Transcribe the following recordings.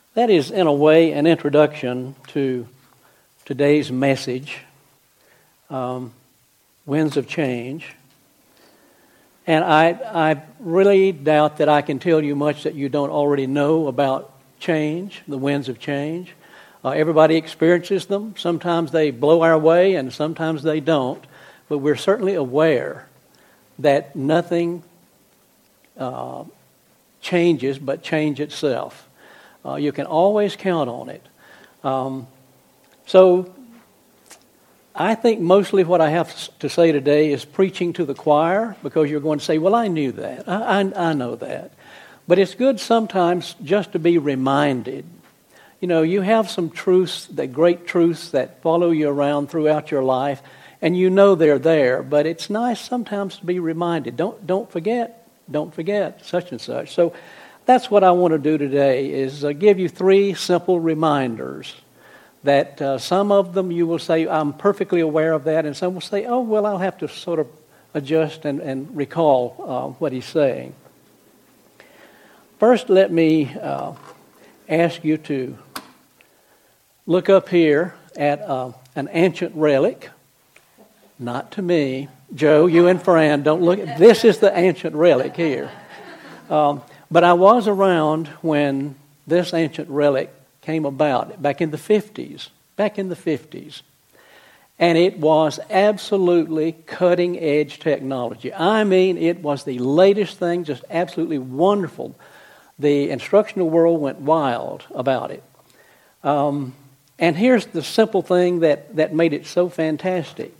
That is, in a way, an introduction to today's message, Winds of Change. And I really doubt that I can tell you much that you don't already know about change, the winds of change. Everybody experiences them. Sometimes they blow our way and sometimes they don't. But we're certainly aware that nothing changes but change itself. You can always count on it. So I think mostly what I have to say today is preaching to the choir, because you're going to say, well, I knew that. I know that. But it's good sometimes just to be reminded. You know, you have some truths, that great truths that follow you around throughout your life, and you know they're there, but it's nice sometimes to be reminded. Don't forget such and such. So that's what I want to do today, is give you 3 simple reminders that some of them you will say, I'm perfectly aware of that, and some will say, oh, well, I'll have to sort of adjust and recall what he's saying. First, let me ask you to look up here at an ancient relic. Not to me. Joe, you and Fran, don't look. This is the ancient relic here. But I was around when this ancient relic came about, back in the 50s. And it was absolutely cutting-edge technology. I mean, it was the latest thing, just absolutely wonderful. The instructional world went wild about it. And here's the simple thing that made it so fantastic.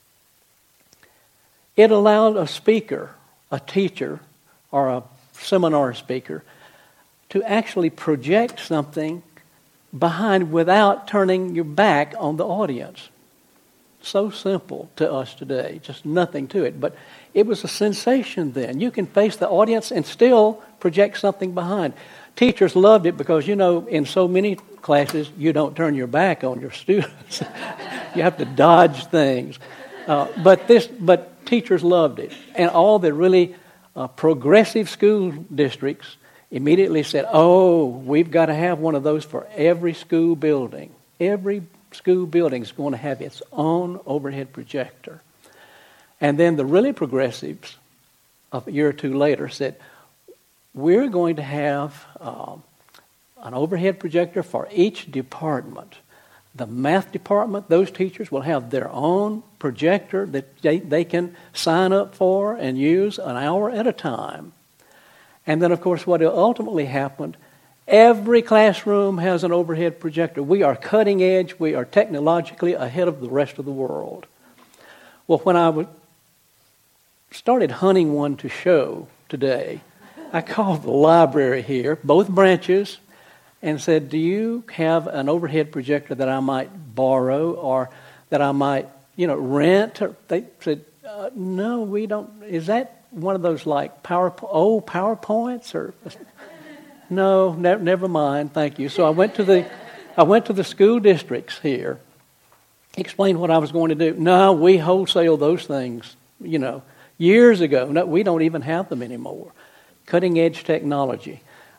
It allowed a speaker, a teacher, or a seminar speaker to actually project something behind without turning your back on the audience. So simple to us today, just nothing to it. But it was a sensation then. You can face the audience and still project something behind. Teachers loved it because, you know, in so many classes, you don't turn your back on your students. You have to dodge things. But teachers loved it. And all the really progressive school districts immediately said, oh, we've got to have one of those for every school building. Every school building is going to have its own overhead projector. And then the really progressives, a year or two later, said, we're going to have an overhead projector for each department. The math department, those teachers will have their own projector that they can sign up for and use an hour at a time. And then, of course, what ultimately happened, every classroom has an overhead projector. We are cutting edge. We are technologically ahead of the rest of the world. Well, when I started hunting one to show today, I called the library here, both branches, and said, do you have an overhead projector that I might borrow or that I might, rent? They said, no, we don't. Is that one of those like PowerPoints? Or no, never mind, thank you. So I went to the school districts here, explained what I was going to do. No, we wholesale those things, years ago. No, we don't even have them anymore. Cutting edge technology.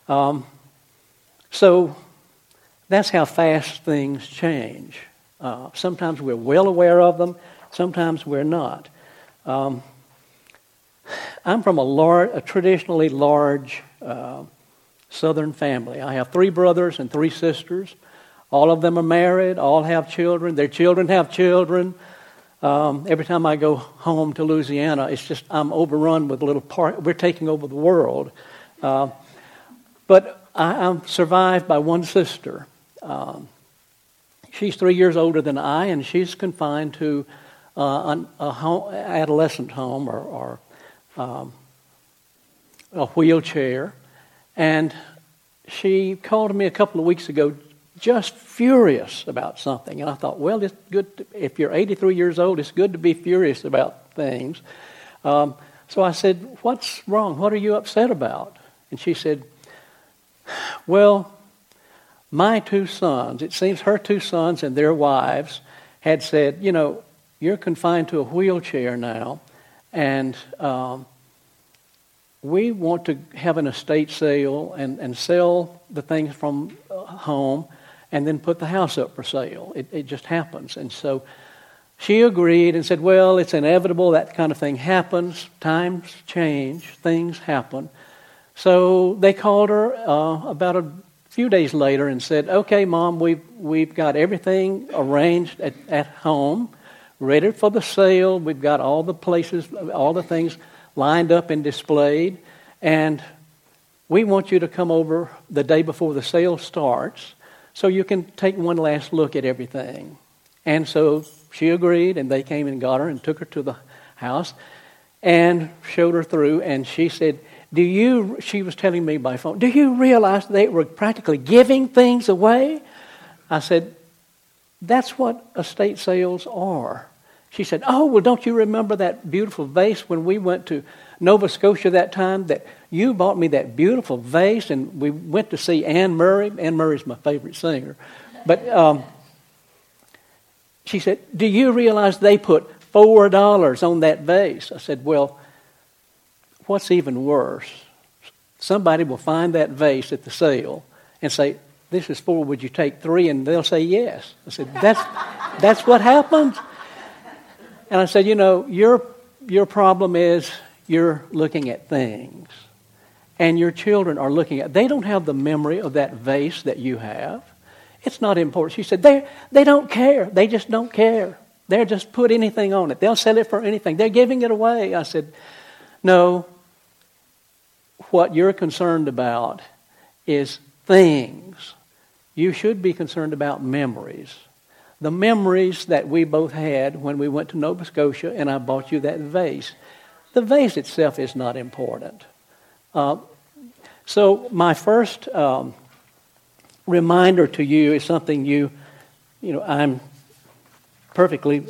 So that's how fast things change. Sometimes we're well aware of them. Sometimes we're not. I'm from a traditionally large Southern family. I have 3 brothers and 3 sisters. All of them are married. All have children. Their children have children. Every time I go home to Louisiana, it's just I'm overrun with little we're taking over the world. But I'm survived by one sister. She's 3 years older than I, and she's confined to a adolescent home or a wheelchair. And she called me a couple of weeks ago just furious about something. And I thought, well, it's good if you're 83 years old, it's good to be furious about things. So I said, what's wrong? What are you upset about? And she said, well, my 2 sons, it seems her 2 sons and their wives had said, you're confined to a wheelchair now, and we want to have an estate sale and sell the things from home and then put the house up for sale. It just happens. And so she agreed and said, well, it's inevitable. That kind of thing happens. Times change. Things happen. So they called her about a few days later and said, okay, Mom, we've got everything arranged at home, ready for the sale. We've got all the places, all the things lined up and displayed. And we want you to come over the day before the sale starts so you can take one last look at everything. And so she agreed, and they came and got her and took her to the house and showed her through. And she said, she was telling me by phone, do you realize they were practically giving things away? I said, that's what estate sales are. She said, oh, well, don't you remember that beautiful vase when we went to Nova Scotia that time that you bought me that beautiful vase and we went to see Anne Murray. Anne Murray's my favorite singer. But she said, do you realize they put $4 on that vase? I said, well, what's even worse? Somebody will find that vase at the sale and say, this is $4, would you take $3? And they'll say yes. I said, that's what happens. And I said, your problem is you're looking at things. And your children are looking at, they don't have the memory of that vase that you have. It's not important. She said, they don't care. They just don't care. They'll just put anything on it. They'll sell it for anything. They're giving it away. I said, no, what you're concerned about is things. You should be concerned about memories. The memories that we both had when we went to Nova Scotia and I bought you that vase. The vase itself is not important. So my first reminder to you is something I'm perfectly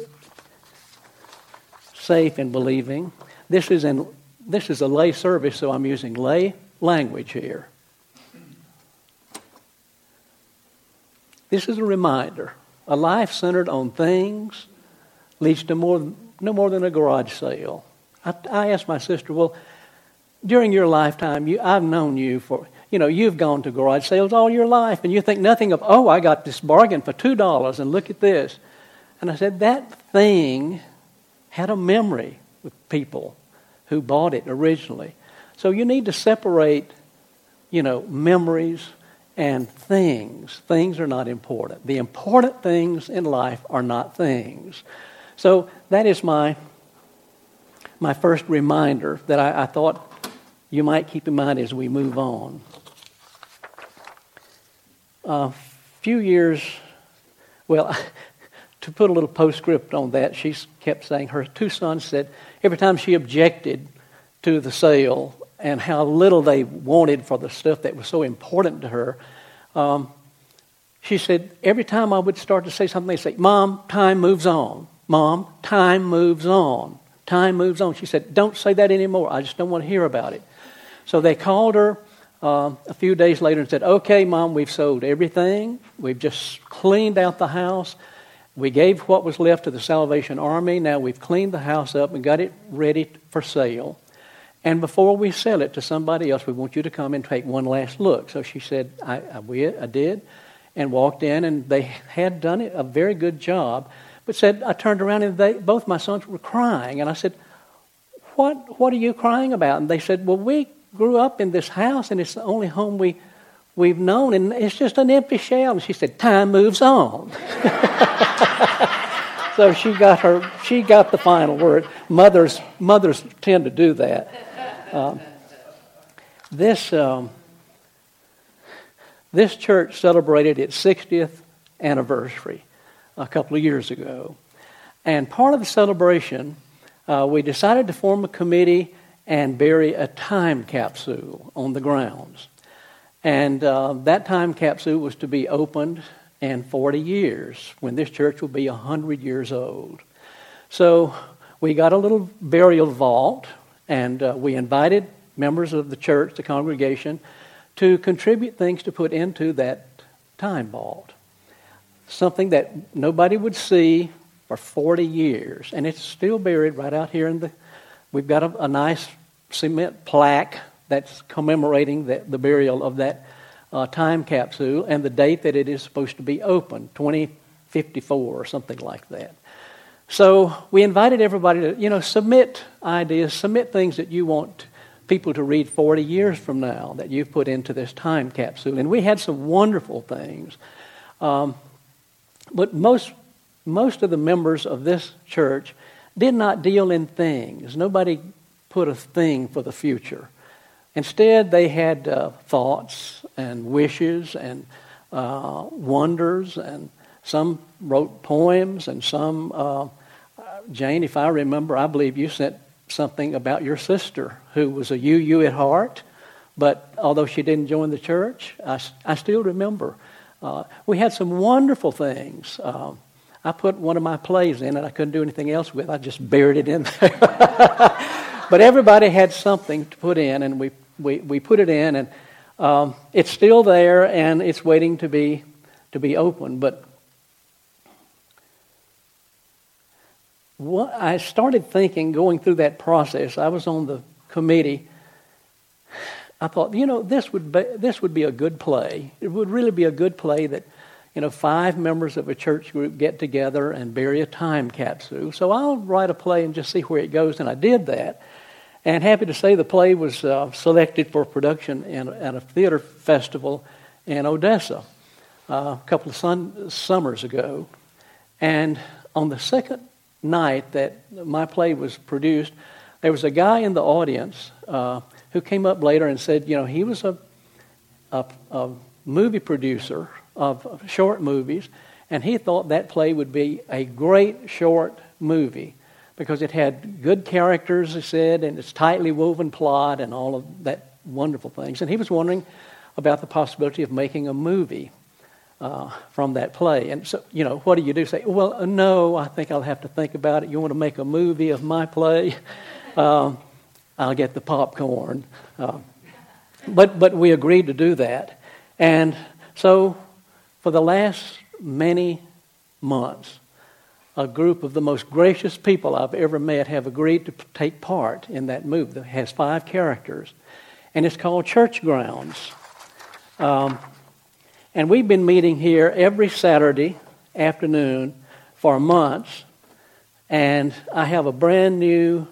safe in believing. This is a lay service, so I'm using lay language here. This is a reminder. A life centered on things leads to no more than a garage sale. I asked my sister, well, during your lifetime, I've known you for, you've gone to garage sales all your life, and you think nothing of, oh, I got this bargain for $2, and look at this. And I said, that thing had a memory with people who bought it originally. So you need to separate, memories and things. Things are not important. The important things in life are not things. So that is my first reminder that I thought you might keep in mind as we move on. A few years, to put a little postscript on that, she kept saying her two sons said every time she objected to the sale and how little they wanted for the stuff that was so important to her, she said every time I would start to say something, they'd say, Mom, time moves on. Mom, time moves on. Time moves on. She said, don't say that anymore. I just don't want to hear about it. So they called her a few days later and said, okay, Mom, we've sold everything. We've just cleaned out the house. We gave what was left to the Salvation Army. Now we've cleaned the house up and got it ready for sale. And before we sell it to somebody else, we want you to come and take one last look. So she said, I did, and walked in, and they had done a very good job. But said, I turned around, and both my sons were crying. And I said, what are you crying about? And they said, well, we grew up in this house, and it's the only home we've known, and it's just an empty shell. And she said, time moves on. So she got the final word. Mothers tend to do that. This church celebrated its 60th anniversary a couple of years ago. And part of the celebration, we decided to form a committee and bury a time capsule on the grounds. And that time capsule was to be opened in 40 years, when this church will be 100 years old. So we got a little burial vault, and we invited members of the church, the congregation, to contribute things to put into that time vault. Something that nobody would see for 40 years. And it's still buried right out here we've got a nice cement plaque that's commemorating the burial of that time capsule and the date that it is supposed to be open, 2054 or something like that. So we invited everybody to, submit ideas, submit things that you want people to read 40 years from now that you've put into this time capsule. And we had some wonderful things. But most of the members of this church did not deal in things. Nobody put a thing for the future. Instead, they had thoughts and wishes and wonders, and some wrote poems, and some, Jane, if I remember, I believe you sent something about your sister who was a UU at heart, but although she didn't join the church, I still remember. We had some wonderful things. I put one of my plays in and I couldn't do anything else with. I just buried it in there. But everybody had something to put in, and we put it in, and it's still there, and it's waiting to be open. But what I started thinking, going through that process, I was on the committee. I thought, this would be a good play. It would really be a good play that, 5 members of a church group get together and bury a time capsule. So I'll write a play and just see where it goes, and I did that. And happy to say the play was selected for production at a theater festival in Odessa a couple of summers ago. And on the second night that my play was produced, there was a guy in the audience who came up later and said, he was a movie producer of short movies, and he thought that play would be a great short movie because it had good characters, he said, and it's tightly woven plot and all of that wonderful things. And he was wondering about the possibility of making a movie from that play. And so, what do you do? Say, well, no, I think I'll have to think about it. You want to make a movie of my play? I'll get the popcorn. But we agreed to do that. And so for the last many months, a group of the most gracious people I've ever met have agreed to take part in that movie that has 5 characters. And it's called Church Grounds. And we've been meeting here every Saturday afternoon for months. And I have a brand new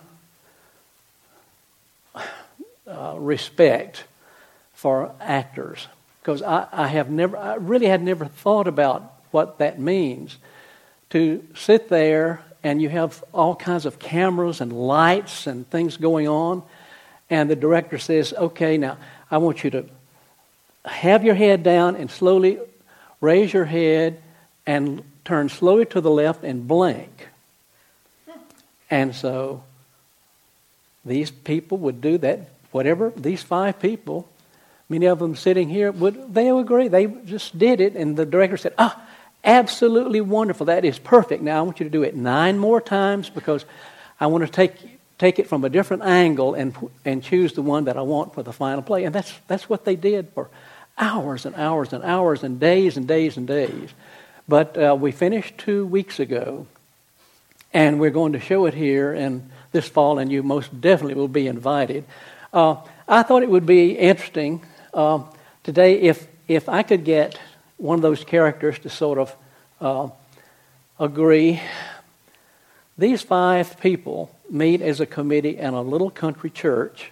respect for actors, because I really had never thought about what that means to sit there and you have all kinds of cameras and lights and things going on, and the director says, okay, now I want you to have your head down and slowly raise your head and turn slowly to the left and blink. And so these people would do that. Whatever, these 5 people, many of them sitting here, they would agree. They just did it, and the director said, absolutely wonderful. That is perfect. Now I want you to do it 9 more times because I want to take it from a different angle and choose the one that I want for the final play. And that's what they did for hours and hours and hours and days and days and days. But we finished 2 weeks ago, and we're going to show it here in this fall, and you most definitely will be invited. I thought it would be interesting today if I could get one of those characters to sort of agree. These 5 people meet as a committee in a little country church,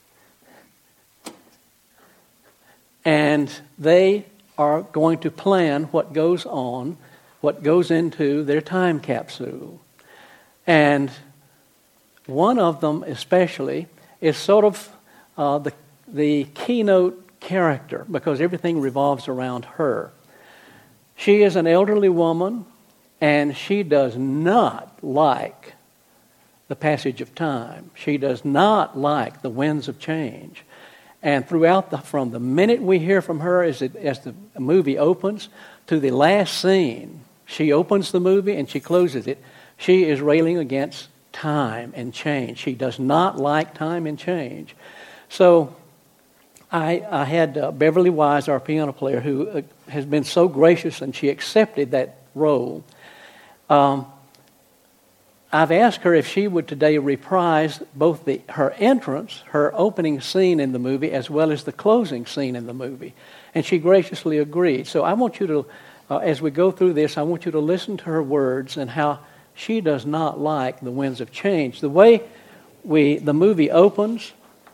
and they are going to plan what goes into their time capsule. And one of them especially is sort of the keynote character because everything revolves around her. She is an elderly woman, and she does not like the passage of time. She does not like the winds of change. And from the minute we hear from her as the movie opens to the last scene, she opens the movie and she closes it, she is railing against time and change. She does not like time and change. So I had Beverly Wise, our piano player, who has been so gracious, and she accepted that role. I've asked her if she would today reprise both her entrance, her opening scene in the movie, as well as the closing scene in the movie. And she graciously agreed. So I want you to, as we go through this, I want you to listen to her words and how she does not like the winds of change. The way the movie opens,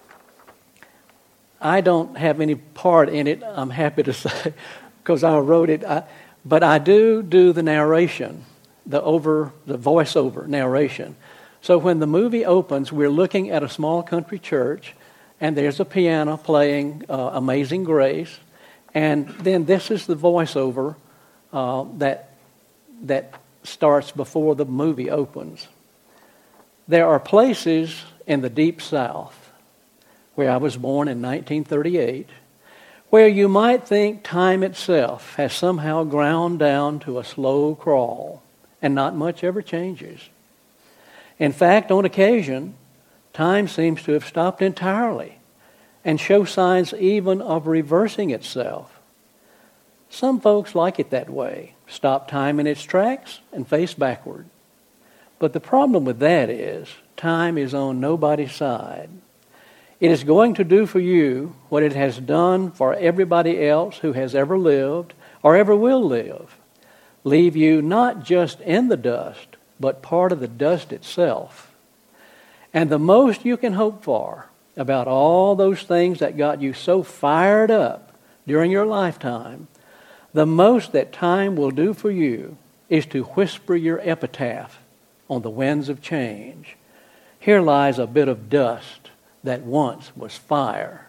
I don't have any part in it, I'm happy to say, because I wrote it. But I do the narration, the voiceover narration. So when the movie opens, we're looking at a small country church, and there's a piano playing Amazing Grace, and then this is the voiceover that starts before the movie opens. There are places in the Deep South, where I was born in 1938, where you might think time itself has somehow ground down to a slow crawl, and not much ever changes. In fact, on occasion, time seems to have stopped entirely and show signs even of reversing itself. Some folks like it that way, stop time in its tracks and face backward. But the problem with that is time is on nobody's side. It is going to do for you what it has done for everybody else who has ever lived or ever will live. Leave you not just in the dust, but part of the dust itself. And the most you can hope for about all those things that got you so fired up during your lifetime, the most that time will do for you is to whisper your epitaph on the winds of change. Here lies a bit of dust that once was fire.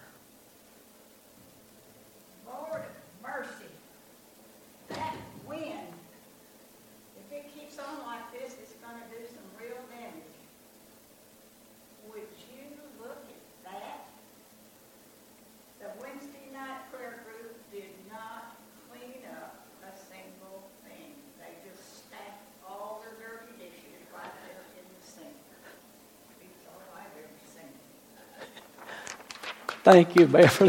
Lord of mercy, that wind, if it keeps on like this, it's going to do some real damage. Would you look at that? The Wednesday night prayer group did not clean up a single thing. They just stacked all their dirty dishes right there in the sink. It's all I've ever seen. Thank you, Beverly.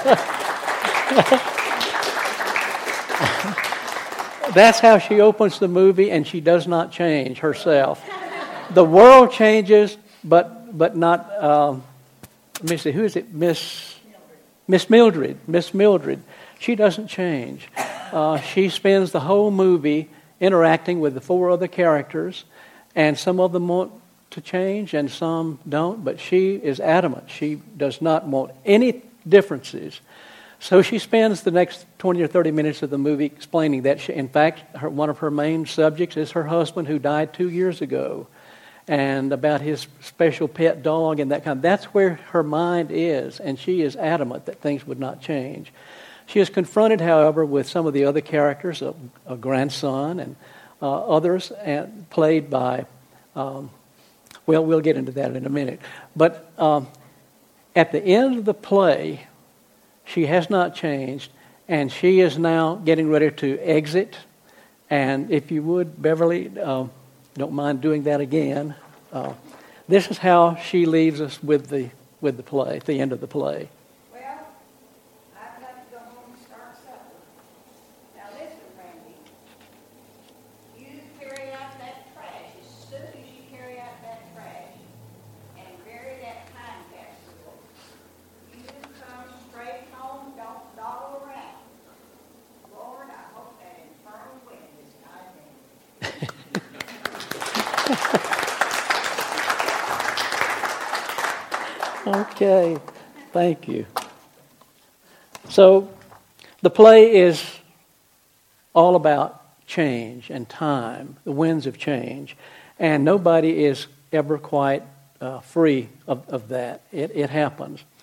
That's how she opens the movie, and she does not change herself. The world changes, but not. Let me see, who is it? Miss Mildred. Miss Mildred. She doesn't change. She spends the whole movie interacting with the four other characters, and some of them want to change and some don't, but she is adamant. She does not want any differences. So she spends the next 20 or 30 minutes of the movie explaining that, in fact, one of her main subjects is her husband who died 2 years ago, and about his special pet dog and that kind of. That's where her mind is, and she is adamant that things would not change. She is confronted, however, with some of the other characters, a grandson and others, and played by... well, we'll get into that in a minute. But at the end of the play, she has not changed, and she is now getting ready to exit. And if you would, Beverly, don't mind doing that again. This is how she leaves us with the play, at the end of the play. Well, I've got to go home and start supper. Now listen, Randy. You carry out that trash. As soon as you carry out that trash and bury that time capsule, you come straight home, don't dawdle around. Lord, I hope that infernal wind is not in. Okay, thank you. So the play is all about change and time, the winds of change, and nobody is ever quite free of that. It happens.